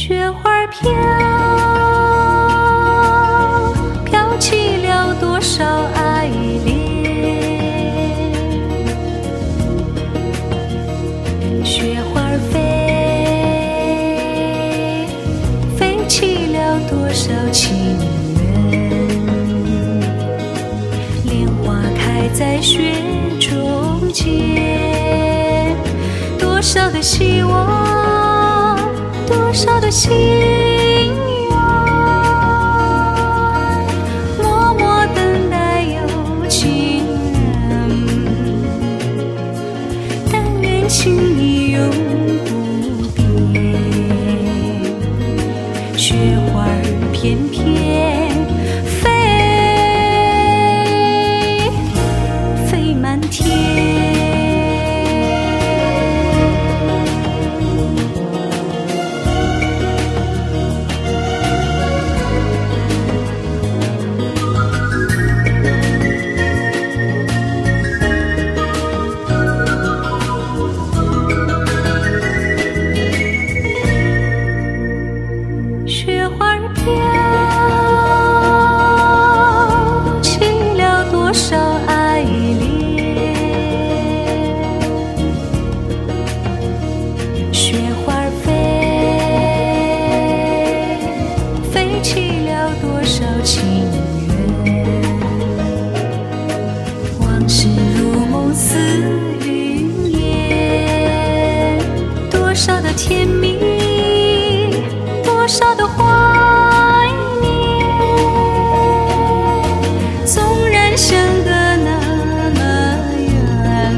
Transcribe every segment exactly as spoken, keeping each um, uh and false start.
雪花飘，飘起了多少爱恋。雪花飞，飞起了多少情缘。莲花开在雪中间，多少的希望，多少的心愿，默默等待有情人。但愿情意永不变，雪花翩翩飞，飞满天。雪花飘起了多少爱恋，雪花飞，飞起了多少情缘。往事如梦似云烟，多少的甜蜜，多少的怀念，纵然相隔那么远，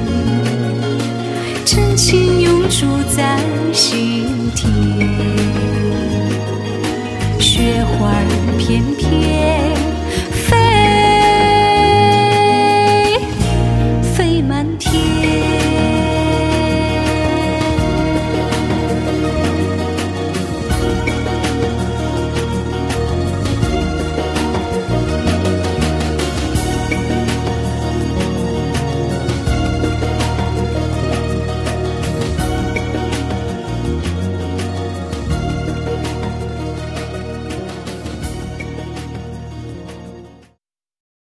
真情永驻在心田。雪花翩翩